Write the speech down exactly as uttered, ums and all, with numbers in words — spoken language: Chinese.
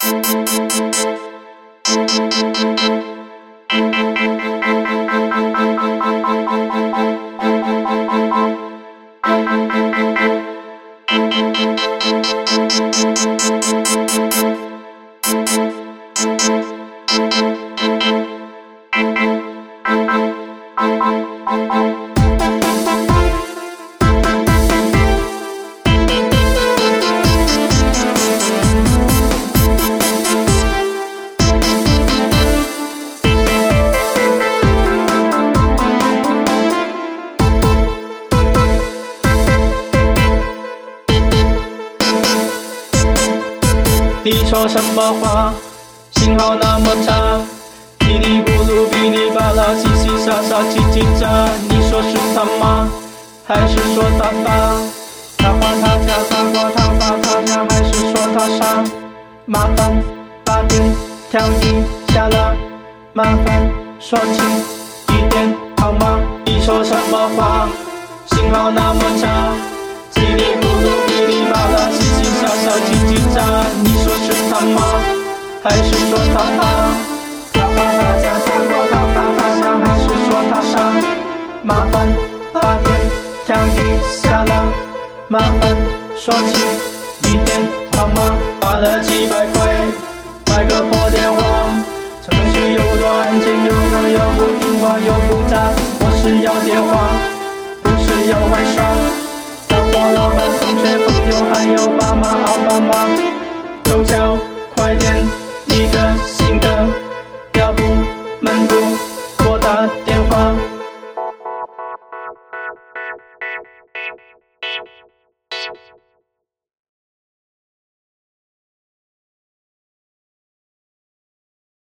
你说什么话？信号那么差，叽里咕噜噼里啪啦，嘻嘻哈哈叽叽喳。你说是他妈，还是说他爸？他花他家，他花他爸他家，还是说他傻？麻烦把电调一下了，麻烦说轻一点好吗？你说什么话？信号那么差，叽里咕噜噼里啪啦，嘻嘻哈哈叽叽喳。你说是他妈，还是说他爸？他花他家，他花他爸他家，还是说他傻？麻烦把电调一下了，麻烦说轻一点好吗？花了几百块买个破电话，程序有多安静，有的又不听话又不杂。我是要电话，不是要玩耍。打破老板、同学、朋友还有爸妈、奥巴马，都叫快点